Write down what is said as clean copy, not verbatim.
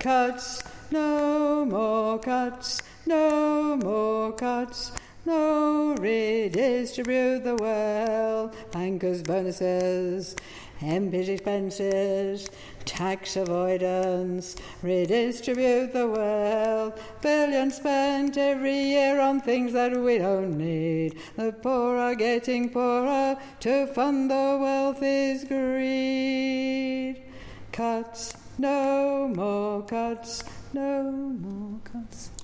Cuts, no more cuts, no more cuts. No, redistribute the wealth, bankers' bonuses, MPs' expenses, tax avoidance, redistribute the wealth. Billions spent every year on things that we don't need. The poor are getting poorer, to fund the wealth is greed. Cuts, no more cuts, no more cuts.